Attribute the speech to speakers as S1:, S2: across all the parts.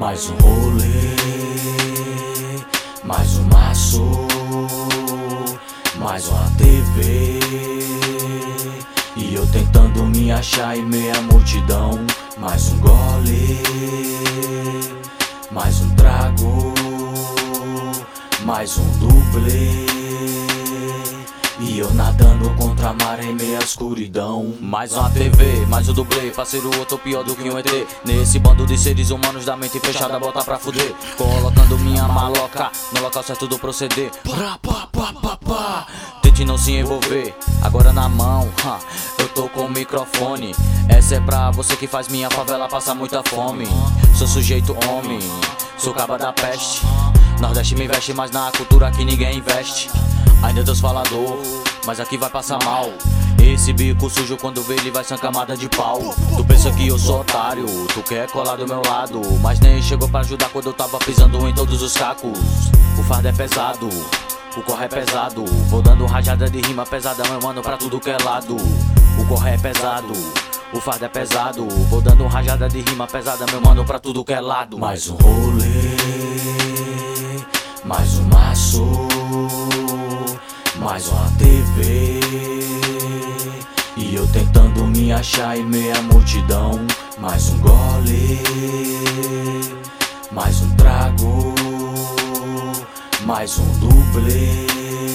S1: Mais um rolê, mais um maço, mais uma TV. E eu tentando me achar em meia multidão. Mais um gole, mais um trago, mais um dublê. E eu nadando contra a maré em meia escuridão. Mais uma TV, mais um dublê. Parceiro, eu tô pior do que um ET. Nesse bando de seres humanos da mente fechada, bota pra fuder. Colocando minha maloca no local certo do proceder. Tente não se envolver, agora na mão, eu tô com o microfone. Essa é pra você que faz minha favela passar muita fome. Sou sujeito homem, sou caba da peste. Nordeste me veste, mas na cultura aqui ninguém investe. Ainda Deus falador, mas aqui vai passar mal. Esse bico sujo quando vê ele vai ser uma camada de pau. Tu pensa que eu sou otário, tu quer colar do meu lado, mas nem chegou pra ajudar quando eu tava pisando em todos os cacos. O fardo é pesado, o corre é pesado. Vou dando rajada de rima pesada, meu mano, pra tudo que é lado. O corre é pesado, o fardo é pesado. Vou dando rajada de rima pesada, meu mano, pra tudo que é lado. Mais um rolê, mais um maço, mais uma TV. E eu tentando me achar em meia multidão. Mais um gole, mais um trago, mais um dublê.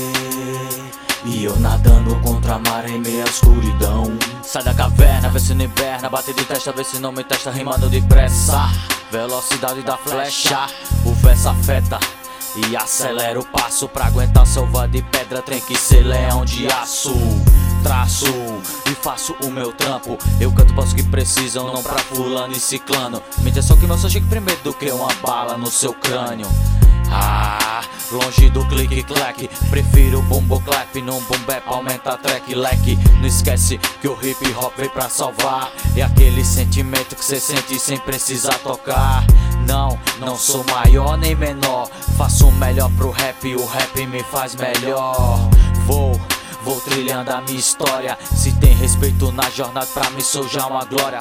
S1: E eu nadando contra a maré em meia escuridão. Sai da caverna, vê se não inverna. Bate de testa, vê se não me testa rimando depressa. Velocidade da flecha, o verso afeta e acelera o passo. Pra aguentar selva de pedra tem que ser leão de aço. Traço e faço o meu trampo. Eu canto para os que precisam, não pra fulano e ciclano. Me diz só que meu som chega primeiro do que uma bala no seu crânio. Longe do clique-clack, prefiro bombo-clap num boom-bap, aumenta a track leque. Não esquece que o hip-hop veio pra salvar. É aquele sentimento que cê sente sem precisar tocar. Não sou maior nem menor, faço o melhor pro rap, o rap me faz melhor. Vou trilhando a minha história. Se tem respeito na jornada, pra mim sou já uma glória.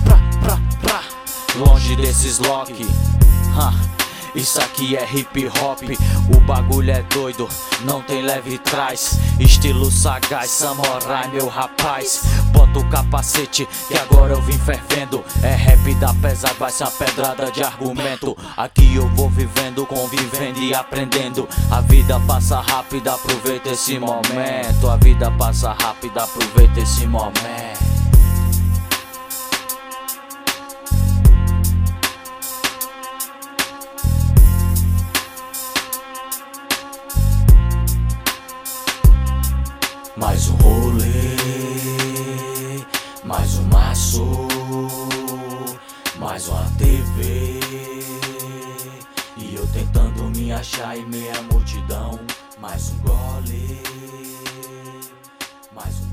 S1: Longe desses lock, isso aqui é hip hop, o bagulho é doido, não tem leve trás. Estilo sagaz, samurai meu rapaz. Bota o capacete que agora eu vim fervendo. É rap da pesada, vai ser uma pedrada de argumento. Aqui eu vou vivendo, convivendo e aprendendo. A vida passa rápida, aproveita esse momento. A vida passa rápida, aproveita esse momento. Mais um rolê, mais um maço, mais uma TV. E eu tentando me achar em meia multidão. Mais um gole, mais um